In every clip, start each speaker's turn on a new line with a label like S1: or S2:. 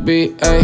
S1: beat, ey,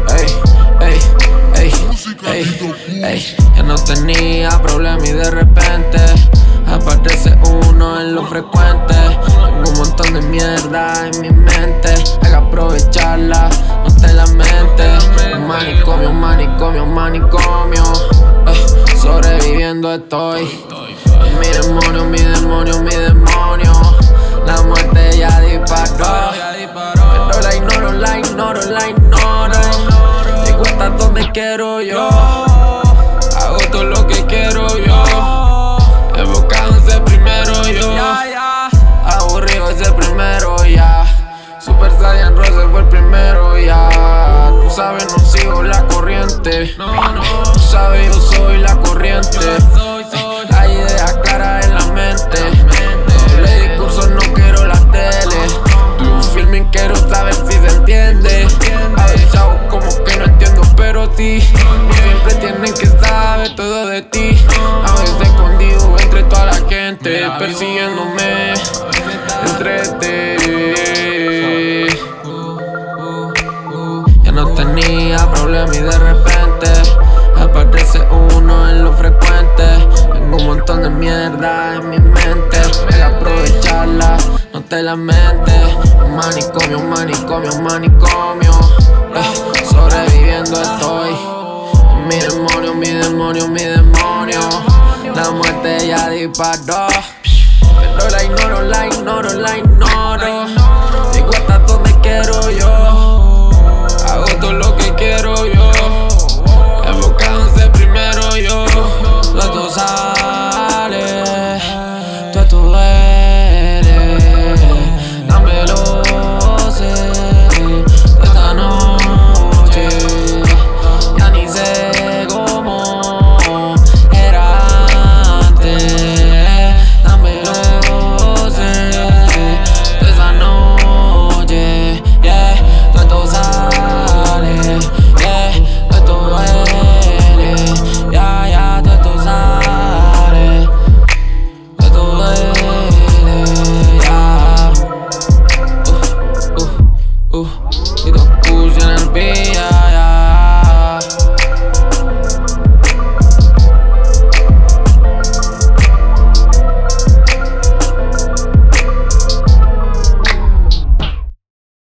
S1: ey. Ya no tenía problema y de repente aparece uno en lo frecuente. Tengo un montón de mierda en mi mente, hay que aprovecharla, no te lamentes. Un manicomio, un manicomio, un manicomio. Sobreviviendo estoy. Mi demonio, mi demonio, mi demonio. La muerte ya disparó. Pero la ignoro, la ignoro, la ignoro. Llego hasta donde quiero yo. Hago todo lo que quiero yo. Enfocado en ser primero yo. Aburrido ese primero ya. Super Saiyan Rose fue el primero ya. Tú sabes, no sigo la corriente. Tú sabes, yo soy la corriente. Hay ideas claras en la mente. Doble discurso, no quiero la tele. Un filming quiero saber si se entiende. A veces hago como que no entiendo, pero sí. Siempre tienen que saber todo de ti. A veces escondido entre toda la gente, persiguiéndome entre ti. Ya no tenía problema y de repente aparece uno en lo frecuente. Tengo un montón de mierda en mi mente, hay que aprovecharla, no te lamentes. Un manicomio, un manicomio, un manicomio. Sobreviviendo estoy. Mi demonio, mi demonio, mi demonio. La muerte ya disparó. Pero la ignoro, la ignoro, la ignoro.